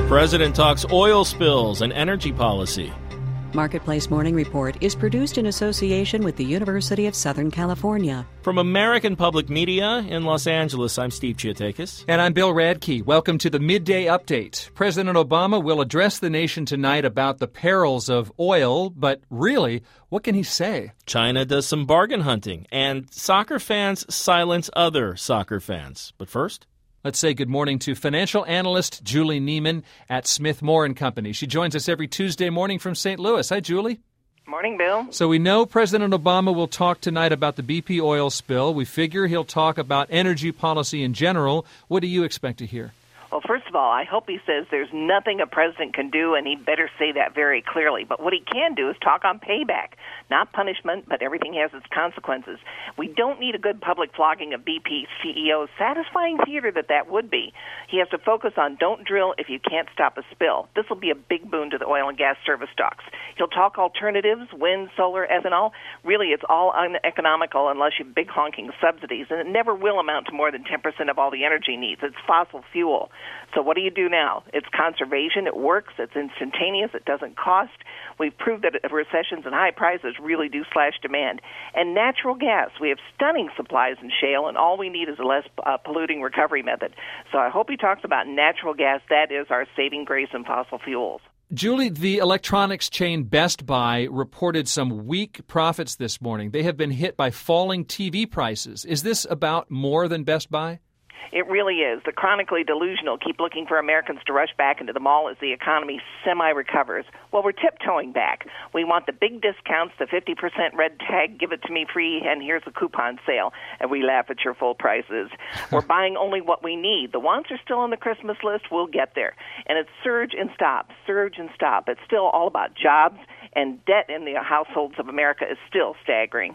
President talks oil spills and energy policy. Marketplace Morning Report is produced in association with the University of Southern California. From American Public Media in Los Angeles, I'm Steve Chiotakis. And I'm Bill Radke. Welcome to the Midday Update. President Obama will address the nation tonight about the perils of oil, but really, what can he say? China does some bargain hunting, and soccer fans silence other soccer fans. But first, let's say good morning to financial analyst Julie Neiman at Smith Moore & Company. She joins us every Tuesday morning from St. Louis. Hi, Julie. Morning, Bill. So we know President Obama will talk tonight about the BP oil spill. We figure he'll talk about energy policy in general. What do you expect to hear? Well, first of all, I hope he says there's nothing a president can do, and he better say that very clearly. But what he can do is talk on payback, not punishment, but everything has its consequences. We don't need a good public flogging of BP CEOs, satisfying theater that would be. He has to focus on don't drill if you can't stop a spill. This will be a big boon to the oil and gas service stocks. He'll talk alternatives, wind, solar, ethanol. Really, it's all uneconomical unless you have big honking subsidies, and it never will amount to more than 10% of all the energy needs. It's fossil fuel. So what do you do now? It's conservation. It works. It's instantaneous. It doesn't cost. We've proved that recessions and high prices really do slash demand. And natural gas, we have stunning supplies in shale, and all we need is a less polluting recovery method. So I hope he talks about natural gas. That is our saving grace in fossil fuels. Julie, the electronics chain Best Buy reported some weak profits this morning. They have been hit by falling TV prices. Is this about more than Best Buy? It really is. The chronically delusional keep looking for Americans to rush back into the mall as the economy semi-recovers. Well, we're tiptoeing back. We want the big discounts, the 50% red tag, give it to me free, and here's a coupon sale. And we laugh at your full prices. We're buying only what we need. The wants are still on the Christmas list. We'll get there. And it's surge and stop, surge and stop. It's still all about jobs, and debt in the households of America is still staggering.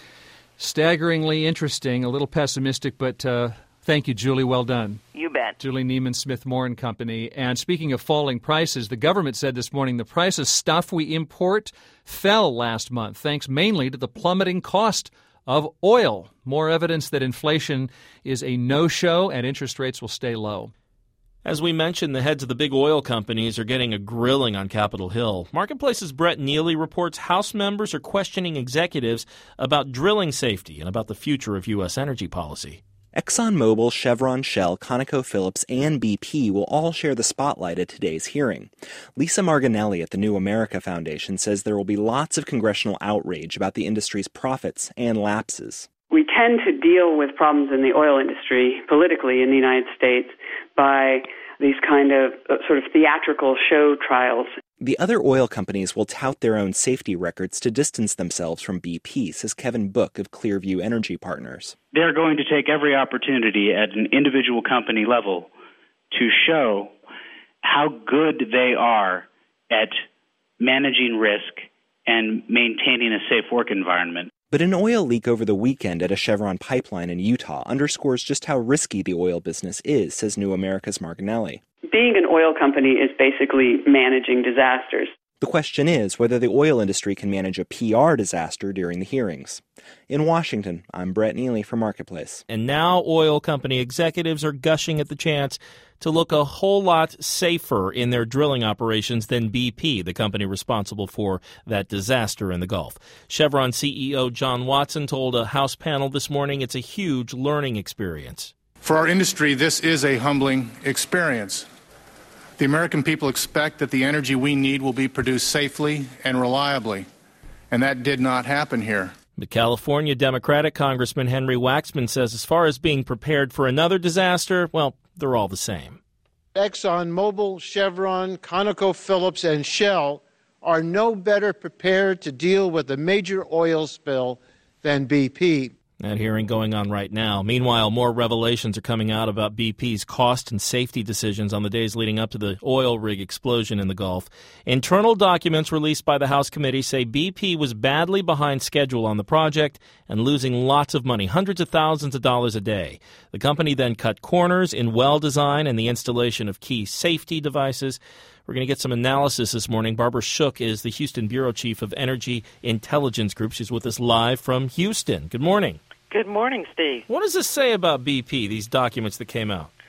Staggeringly interesting, a little pessimistic, but thank you, Julie. Well done. You bet. Julie Neiman, Smith Moore & Company. And speaking of falling prices, the government said this morning the price of stuff we import fell last month, thanks mainly to the plummeting cost of oil. More evidence that inflation is a no-show and interest rates will stay low. As we mentioned, the heads of the big oil companies are getting a grilling on Capitol Hill. Marketplace's Brett Neely reports House members are questioning executives about drilling safety and about the future of U.S. energy policy. ExxonMobil, Chevron, Shell, ConocoPhillips, and BP will all share the spotlight at today's hearing. Lisa Marginelli at the New America Foundation says there will be lots of congressional outrage about the industry's profits and lapses. We tend to deal with problems in the oil industry politically in the United States by these kind of sort of theatrical show trials. The other oil companies will tout their own safety records to distance themselves from BP, says Kevin Book of Clearview Energy Partners. They're going to take every opportunity at an individual company level to show how good they are at managing risk and maintaining a safe work environment. But an oil leak over the weekend at a Chevron pipeline in Utah underscores just how risky the oil business is, says New America's Marginelli. Being an oil company is basically managing disasters. The question is whether the oil industry can manage a PR disaster during the hearings. In Washington, I'm Brett Neely for Marketplace. And now oil company executives are gushing at the chance to look a whole lot safer in their drilling operations than BP, the company responsible for that disaster in the Gulf. Chevron CEO John Watson told a House panel this morning it's a huge learning experience. For our industry, this is a humbling experience. The American people expect that the energy we need will be produced safely and reliably, and that did not happen here. But California Democratic Congressman Henry Waxman says as far as being prepared for another disaster, well, they're all the same. ExxonMobil, Chevron, ConocoPhillips, and Shell are no better prepared to deal with a major oil spill than BP. That hearing going on right now. Meanwhile, more revelations are coming out about BP's cost and safety decisions on the days leading up to the oil rig explosion in the Gulf. Internal documents released by the House committee say BP was badly behind schedule on the project and losing lots of money, hundreds of thousands of dollars a day. The company then cut corners in well design and the installation of key safety devices. We're going to get some analysis this morning. Barbara Shook is the Houston Bureau Chief of Energy Intelligence Group. She's with us live from Houston. Good morning. Good morning, Steve. What does this say about BP, these documents that came out?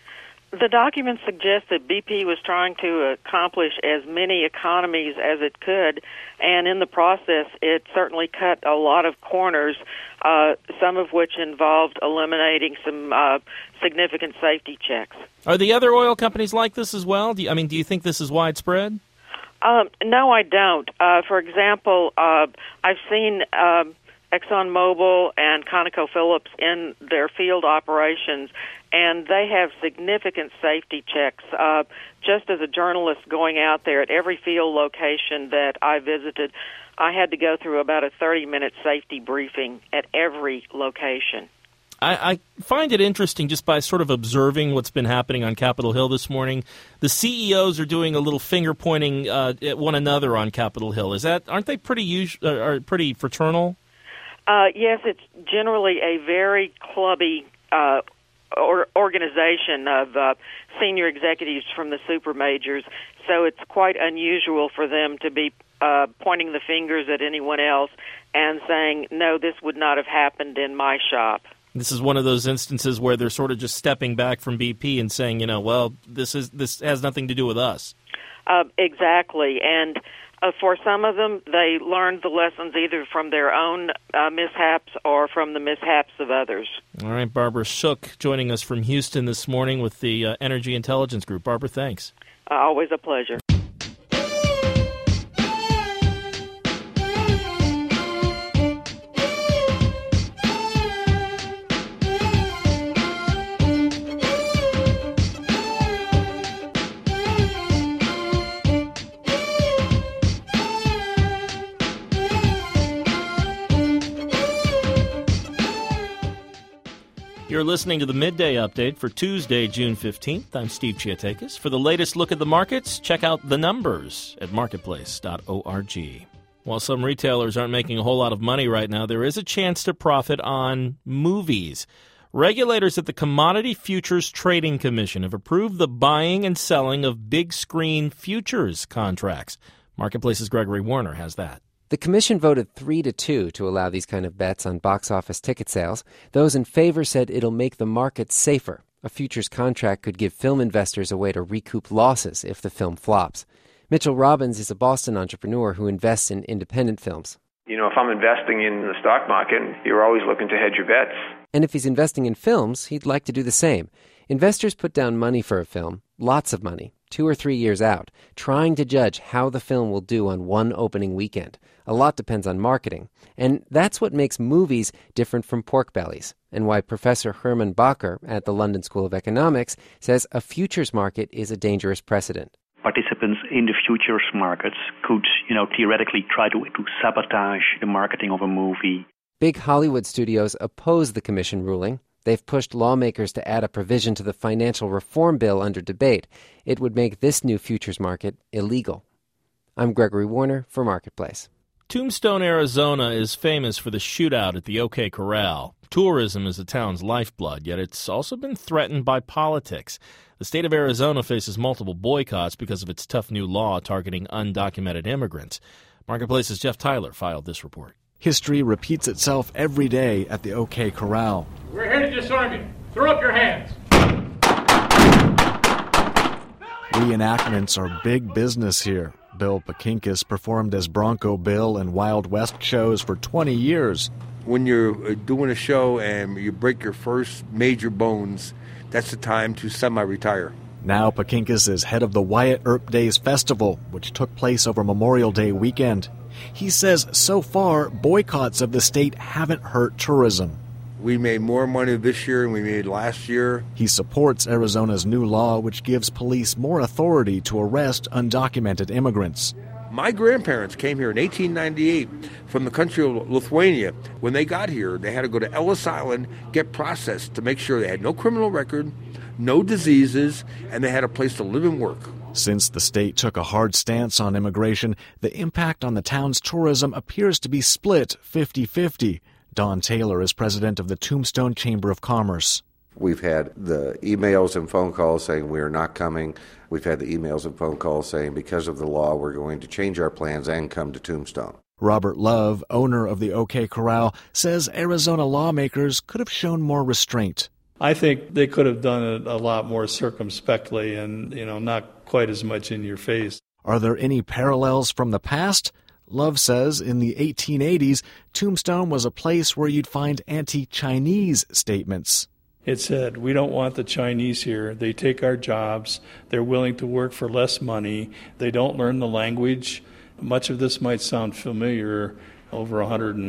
The documents suggest that BP was trying to accomplish as many economies as it could, and in the process, it certainly cut a lot of corners, some of which involved eliminating some significant safety checks. Are the other oil companies like this as well? Do you think this is widespread? No, I don't. For example, I've seen ExxonMobil and ConocoPhillips in their field operations, and they have significant safety checks. Just as a journalist going out there at every field location that I visited, I had to go through about a 30-minute safety briefing at every location. I find it interesting just by sort of observing what's been happening on Capitol Hill this morning. The CEOs are doing a little finger pointing at one another on Capitol Hill. Aren't they pretty fraternal? Yes, it's generally a very clubby organization of senior executives from the super majors, so it's quite unusual for them to be pointing the fingers at anyone else and saying, no, this would not have happened in my shop. This is one of those instances where they're sort of just stepping back from BP and saying, well, this has nothing to do with us. Exactly, and for some of them, they learned the lessons either from their own mishaps or from the mishaps of others. All right, Barbara Shook joining us from Houston this morning with the Energy Intelligence Group. Barbara, thanks. Always a pleasure. You're listening to the Midday Update for Tuesday, June 15th. I'm Steve Chiatakis. For the latest look at the markets, check out the numbers at marketplace.org. While some retailers aren't making a whole lot of money right now, there is a chance to profit on movies. Regulators at the Commodity Futures Trading Commission have approved the buying and selling of big-screen futures contracts. Marketplace's Gregory Warner has that. The commission voted 3-2 to allow these kind of bets on box office ticket sales. Those in favor said it'll make the market safer. A futures contract could give film investors a way to recoup losses if the film flops. Mitchell Robbins is a Boston entrepreneur who invests in independent films. If I'm investing in the stock market, you're always looking to hedge your bets. And if he's investing in films, he'd like to do the same. Investors put down money for a film, lots of money, 2 or 3 years out, trying to judge how the film will do on one opening weekend. A lot depends on marketing. And that's what makes movies different from pork bellies, and why Professor Herman Bacher at the London School of Economics says a futures market is a dangerous precedent. Participants in the futures markets could, theoretically try to sabotage the marketing of a movie. Big Hollywood studios oppose the commission ruling. They've pushed lawmakers to add a provision to the financial reform bill under debate. It would make this new futures market illegal. I'm Gregory Warner for Marketplace. Tombstone, Arizona is famous for the shootout at the OK Corral. Tourism is the town's lifeblood, yet it's also been threatened by politics. The state of Arizona faces multiple boycotts because of its tough new law targeting undocumented immigrants. Marketplace's Jeff Tyler filed this report. History repeats itself every day at the OK Corral. We're here to disarm you. Throw up your hands. Reenactments are big business here. Bill Pakinkis performed as Bronco Bill in Wild West shows for 20 years. When you're doing a show and you break your first major bones, that's the time to semi-retire. Now Pakinkis is head of the Wyatt Earp Days Festival, which took place over Memorial Day weekend. He says so far, boycotts of the state haven't hurt tourism. We made more money this year than we made last year. He supports Arizona's new law, which gives police more authority to arrest undocumented immigrants. My grandparents came here in 1898 from the country of Lithuania. When they got here, they had to go to Ellis Island, get processed to make sure they had no criminal record, no diseases, and they had a place to live and work. Since the state took a hard stance on immigration, the impact on the town's tourism appears to be split 50-50. Don Taylor is president of the Tombstone Chamber of Commerce. We've had the emails and phone calls saying we are not coming. We've had the emails and phone calls saying because of the law we're going to change our plans and come to Tombstone. Robert Love, owner of the OK Corral, says Arizona lawmakers could have shown more restraint. I think they could have done it a lot more circumspectly and, not quite as much in your face. Are there any parallels from the past? Love says in the 1880s, Tombstone was a place where you'd find anti-Chinese statements. It said, we don't want the Chinese here. They take our jobs. They're willing to work for less money. They don't learn the language. Much of this might sound familiar over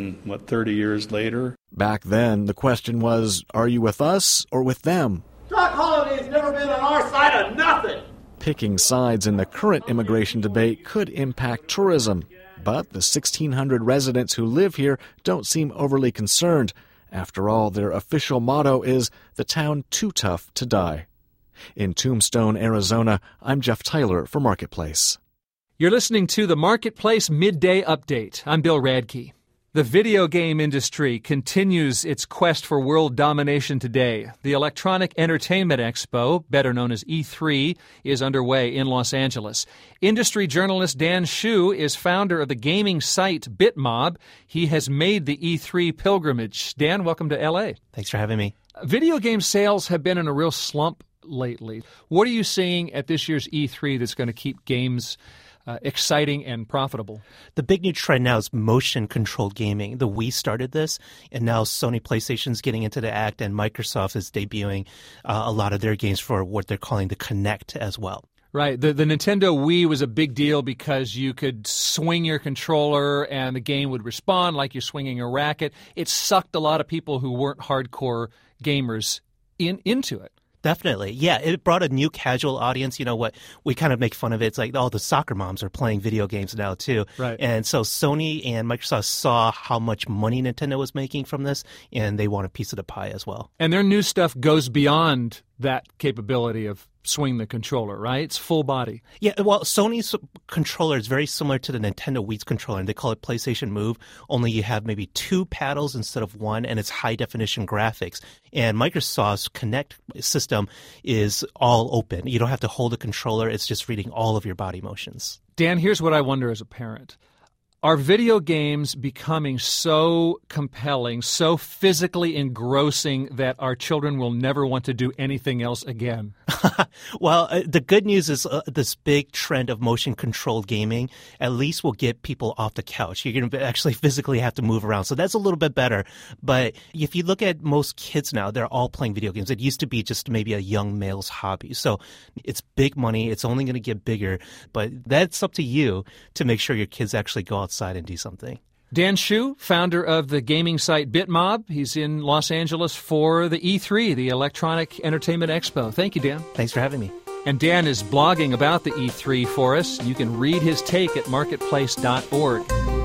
130 years later. Back then, the question was, are you with us or with them? Doc Holliday's never been on our side of nothing. Picking sides in the current immigration debate could impact tourism, but the 1,600 residents who live here don't seem overly concerned. After all, their official motto is the town too tough to die. In Tombstone, Arizona, I'm Jeff Tyler for Marketplace. You're listening to the Marketplace Midday Update. I'm Bill Radke. The video game industry continues its quest for world domination today. The Electronic Entertainment Expo, better known as E3, is underway in Los Angeles. Industry journalist Dan Hsu is founder of the gaming site BitMob. He has made the E3 pilgrimage. Dan, welcome to L.A. Thanks for having me. Video game sales have been in a real slump lately. What are you seeing at this year's E3 that's going to keep games exciting and profitable? The big new trend now is motion-controlled gaming. The Wii started this, and now Sony PlayStation's getting into the act, and Microsoft is debuting a lot of their games for what they're calling the Kinect as well. Right. The Nintendo Wii was a big deal because you could swing your controller and the game would respond like you're swinging a racket. It sucked a lot of people who weren't hardcore gamers into it. Definitely. Yeah, it brought a new casual audience. You know what? We kind of make fun of it. It's like, the soccer moms are playing video games now, too. Right. And so Sony and Microsoft saw how much money Nintendo was making from this, and they want a piece of the pie as well. And their new stuff goes beyond that capability of swing the controller, right? It's full body. Yeah, well, Sony's controller is very similar to the Nintendo Wii's controller, and they call it PlayStation Move, only you have maybe 2 paddles instead of 1, and it's high-definition graphics. And Microsoft's Kinect system is all open. You don't have to hold a controller. It's just reading all of your body motions. Dan, here's what I wonder as a parent. Are video games becoming so compelling, so physically engrossing that our children will never want to do anything else again? Well, the good news is this big trend of motion-controlled gaming at least will get people off the couch. You're going to actually physically have to move around, so that's a little bit better. But if you look at most kids now, they're all playing video games. It used to be just maybe a young male's hobby. So it's big money. It's only going to get bigger. But that's up to you to make sure your kids actually go outside and do something. Dan Hsu, founder of the gaming site BitMob. He's in Los Angeles for the E3, the Electronic Entertainment Expo. Thank you, Dan. Thanks for having me. And Dan is blogging about the E3 for us. You can read his take at marketplace.org.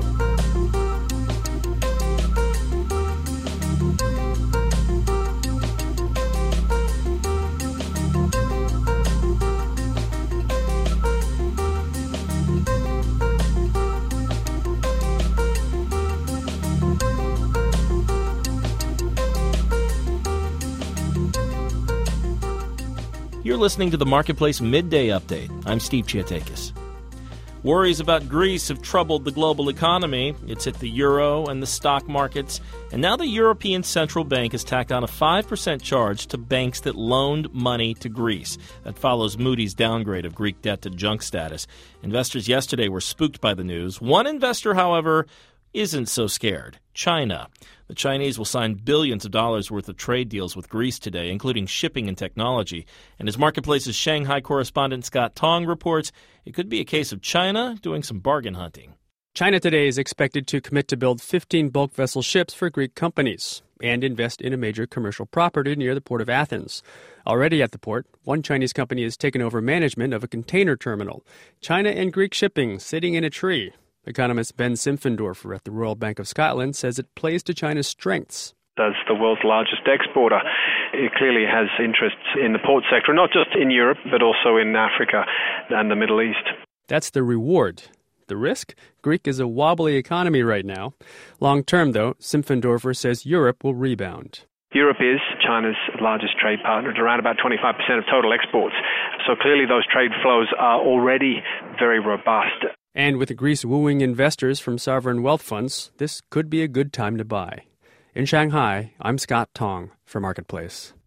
You're listening to the Marketplace Midday Update. I'm Steve Chiatakis. Worries about Greece have troubled the global economy. It's hit the euro and the stock markets. And now the European Central Bank has tacked on a 5% charge to banks that loaned money to Greece. That follows Moody's downgrade of Greek debt to junk status. Investors yesterday were spooked by the news. One investor, however, isn't so scared. China. The Chinese will sign billions of dollars worth of trade deals with Greece today, including shipping and technology. And as Marketplace's Shanghai correspondent Scott Tong reports, it could be a case of China doing some bargain hunting. China today is expected to commit to build 15 bulk vessel ships for Greek companies and invest in a major commercial property near the port of Athens. Already at the port, one Chinese company has taken over management of a container terminal. China and Greek shipping sitting in a tree. Economist Ben Simpfendorfer at the Royal Bank of Scotland says it plays to China's strengths. As the world's largest exporter, it clearly has interests in the port sector, not just in Europe, but also in Africa and the Middle East. That's the reward. The risk? Greek is a wobbly economy right now. Long term, though, Simpfendorfer says Europe will rebound. Europe is China's largest trade partner at around about 25% of total exports. So clearly those trade flows are already very robust. And with Greece wooing investors from sovereign wealth funds, this could be a good time to buy. In Shanghai, I'm Scott Tong for Marketplace.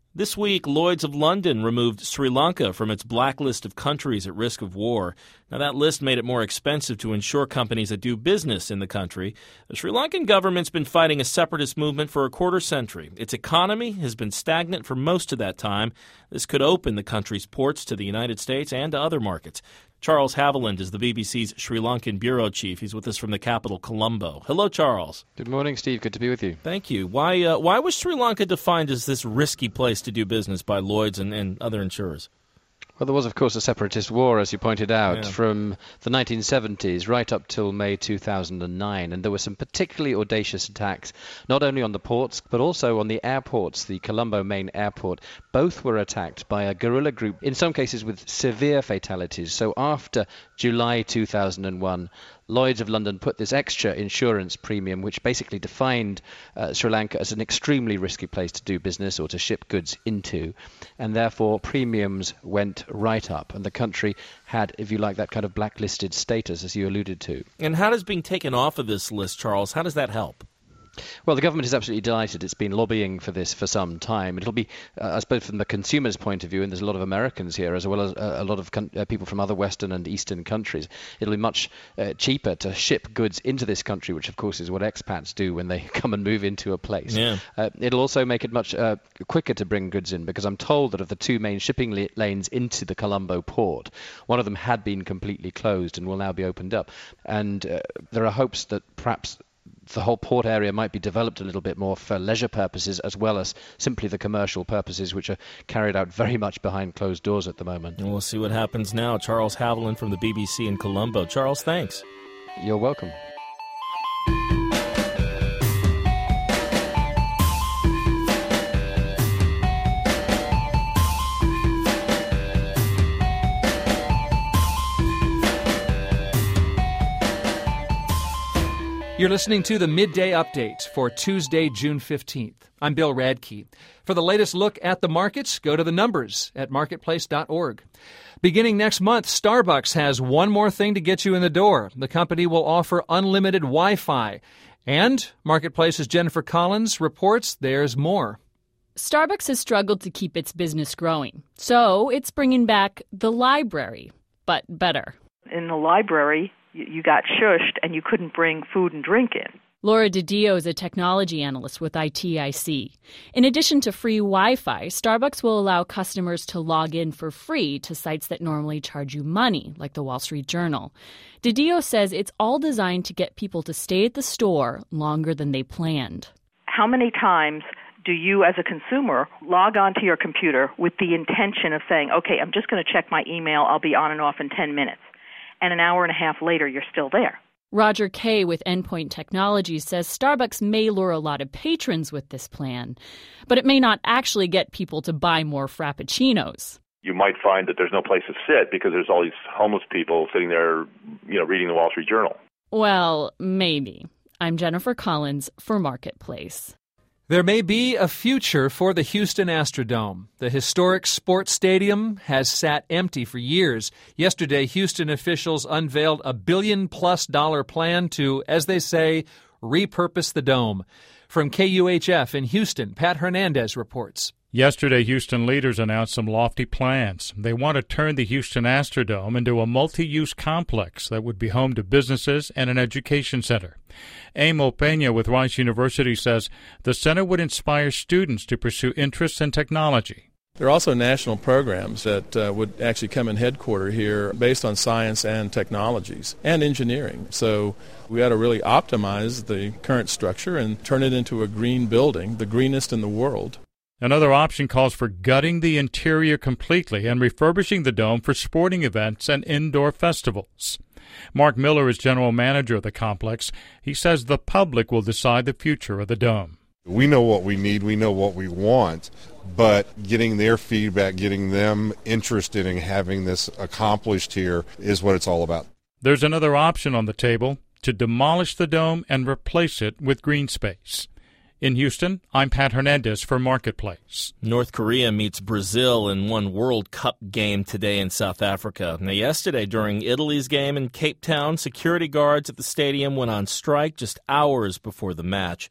This week, Lloyd's of London removed Sri Lanka from its blacklist of countries at risk of war. Now, that list made it more expensive to insure companies that do business in the country. The Sri Lankan government's been fighting a separatist movement for a quarter century. Its economy has been stagnant for most of that time. This could open the country's ports to the United States and to other markets. Charles Haviland is the BBC's Sri Lankan bureau chief. He's with us from the capital, Colombo. Hello, Charles. Good morning, Steve. Good to be with you. Thank you. Why was Sri Lanka defined as this risky place to do business by Lloyd's and other insurers? Well, there was, of course, a separatist war, as you pointed out, from the 1970s right up till May 2009. And there were some particularly audacious attacks, not only on the ports, but also on the airports, the Colombo main airport. Both were attacked by a guerrilla group, in some cases with severe fatalities. So after July 2001, Lloyd's of London put this extra insurance premium, which basically defined Sri Lanka as an extremely risky place to do business or to ship goods into, and therefore premiums went right up, and the country had, if you like, that kind of blacklisted status, as you alluded to. And how does being taken off of this list, Charles, how does that help? Well, the government is absolutely delighted. It's been lobbying for this for some time. It'll be, I suppose, from the consumer's point of view, and there's a lot of Americans here, as well as a lot of people from other Western and Eastern countries. It'll be much cheaper to ship goods into this country, which, of course, is what expats do when they come and move into a place. Yeah. It'll also make it much quicker to bring goods in, because I'm told that of the two main shipping lanes into the Colombo port, one of them had been completely closed and will now be opened up. And there are hopes that perhaps the whole port area might be developed a little bit more for leisure purposes, as well as simply the commercial purposes, which are carried out very much behind closed doors at the moment. And we'll see what happens now. Charles Haviland from the BBC in Colombo. Charles, thanks. You're welcome. You're listening to the Midday Update for Tuesday, June 15th. I'm Bill Radke. For the latest look at the markets, go to the numbers at marketplace.org. Beginning next month, Starbucks has one more thing to get you in the door. The company will offer unlimited Wi-Fi. And Marketplace's Jennifer Collins reports there's more. Starbucks has struggled to keep its business growing, so it's bringing back the library, but better. In the library, you got shushed and you couldn't bring food and drink in. Laura DiDio is a technology analyst with ITIC. In addition to free Wi-Fi, Starbucks will allow customers to log in for free to sites that normally charge you money, like the Wall Street Journal. DiDio says it's all designed to get people to stay at the store longer than they planned. How many times do you, as a consumer, log onto your computer with the intention of saying, okay, I'm just going to check my email, I'll be on and off in 10 minutes. And an hour and a half later, you're still there. Roger Kay with Endpoint Technologies says Starbucks may lure a lot of patrons with this plan, but it may not actually get people to buy more Frappuccinos. You might find that there's no place to sit because there's all these homeless people sitting there, reading the Wall Street Journal. Well, maybe. I'm Jennifer Collins for Marketplace. There may be a future for the Houston Astrodome. The historic sports stadium has sat empty for years. Yesterday, Houston officials unveiled a $1 billion+ plan to, as they say, repurpose the dome. From KUHF in Houston, Pat Hernandez reports. Yesterday, Houston leaders announced some lofty plans. They want to turn the Houston Astrodome into a multi-use complex that would be home to businesses and an education center. Emil Peña with Rice University says the center would inspire students to pursue interests in technology. There are also national programs that would actually come in headquarters here based on science and technologies and engineering. So we ought to really optimize the current structure and turn it into a green building, the greenest in the world. Another option calls for gutting the interior completely and refurbishing the dome for sporting events and indoor festivals. Mark Miller is general manager of the complex. He says the public will decide the future of the dome. We know what we need, we know what we want, but getting their feedback, getting them interested in having this accomplished here is what it's all about. There's another option on the table, to demolish the dome and replace it with green space. In Houston, I'm Pat Hernandez for Marketplace. North Korea meets Brazil in one World Cup game today in South Africa. Now, yesterday, during Italy's game in Cape Town, security guards at the stadium went on strike just hours before the match.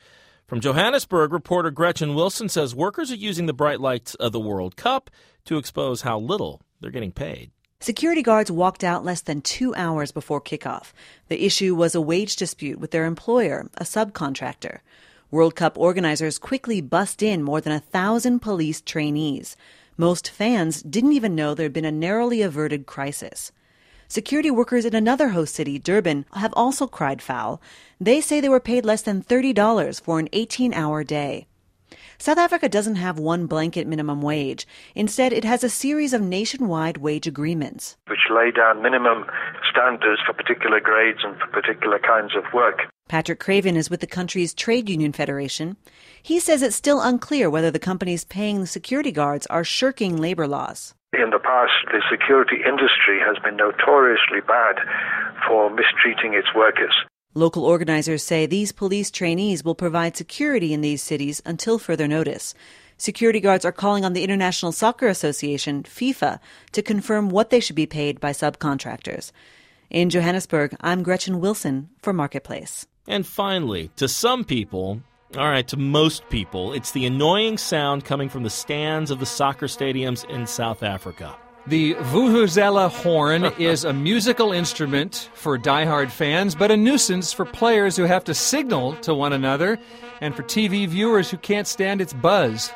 From Johannesburg, reporter Gretchen Wilson says workers are using the bright lights of the World Cup to expose how little they're getting paid. Security guards walked out less than 2 hours before kickoff. The issue was a wage dispute with their employer, a subcontractor. World Cup organizers quickly bussed in more than 1,000 police trainees. Most fans didn't even know there had been a narrowly averted crisis. Security workers in another host city, Durban, have also cried foul. They say they were paid less than $30 for an 18-hour day. South Africa doesn't have one blanket minimum wage. Instead, it has a series of nationwide wage agreements, which lay down minimum standards for particular grades and for particular kinds of work. Patrick Craven is with the country's trade union federation. He says it's still unclear whether the companies paying the security guards are shirking labor laws. In the past, the security industry has been notoriously bad for mistreating its workers. Local organizers say these police trainees will provide security in these cities until further notice. Security guards are calling on the International Soccer Association, FIFA, to confirm what they should be paid by subcontractors. In Johannesburg, I'm Gretchen Wilson for Marketplace. And finally, to some people, to most people, it's the annoying sound coming from the stands of the soccer stadiums in South Africa. The vuvuzela horn is a musical instrument for diehard fans, but a nuisance for players who have to signal to one another and for TV viewers who can't stand its buzz.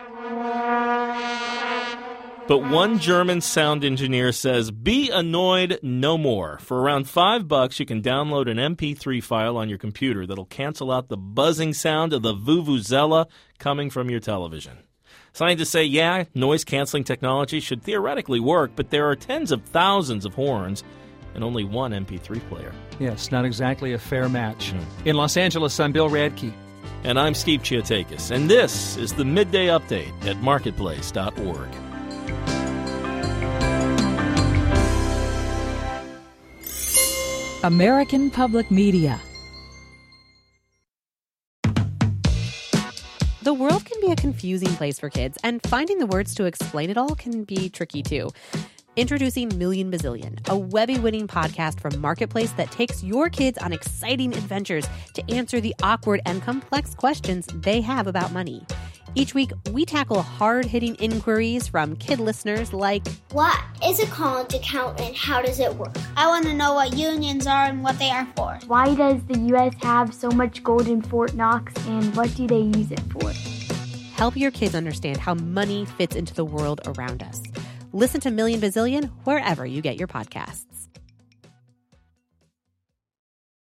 But one German sound engineer says, be annoyed no more. For around $5, you can download an MP3 file on your computer that'll cancel out the buzzing sound of the vuvuzela coming from your television. Scientists say, noise-canceling technology should theoretically work, but there are tens of thousands of horns and only one MP3 player. Yes, not exactly a fair match. In Los Angeles, I'm Bill Radke. And I'm Steve Chiotakis. And this is the Midday Update at Marketplace.org. American Public Media. The world can be a confusing place for kids, and finding the words to explain it all can be tricky too. Introducing Million Bazillion, a Webby-winning podcast from Marketplace that takes your kids on exciting adventures to answer the awkward and complex questions they have about money. Each week, we tackle hard-hitting inquiries from kid listeners like, what is a college account and how does it work? I want to know what unions are and what they are for. Why does the U.S. have so much gold in Fort Knox and what do they use it for? Help your kids understand how money fits into the world around us. Listen to Million Bazillion wherever you get your podcasts.